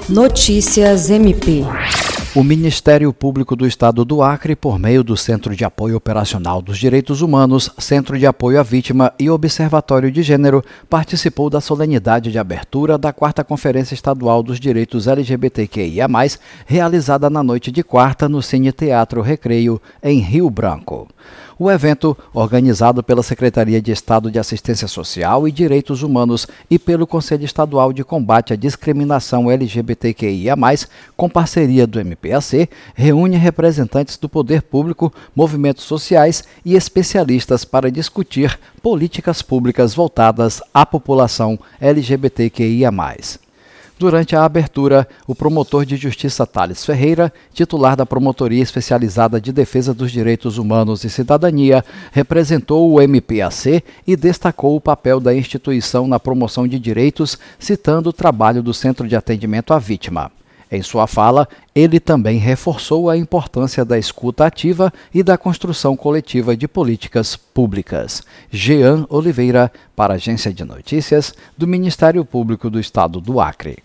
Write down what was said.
Notícias MP. O Ministério Público do Estado do Acre, por meio do Centro de Apoio Operacional dos Direitos Humanos, Centro de Apoio à Vítima e Observatório de Gênero, participou da solenidade de abertura da 4ª Conferência Estadual dos Direitos LGBTQIA+, realizada na noite de quarta no Cine Teatro Recreio, em Rio Branco. O evento, organizado pela Secretaria de Estado de Assistência Social e Direitos Humanos e pelo Conselho Estadual de Combate à Discriminação LGBTQIA+, com parceria do MPAC, reúne representantes do poder público, movimentos sociais e especialistas para discutir políticas públicas voltadas à população LGBTQIA+. Durante a abertura, o promotor de justiça Thales Ferreira, titular da Promotoria Especializada de Defesa dos Direitos Humanos e Cidadania, representou o MPAC e destacou o papel da instituição na promoção de direitos, citando o trabalho do Centro de Atendimento à Vítima. Em sua fala, ele também reforçou a importância da escuta ativa e da construção coletiva de políticas públicas. Jean Oliveira, para a Agência de Notícias do Ministério Público do Estado do Acre.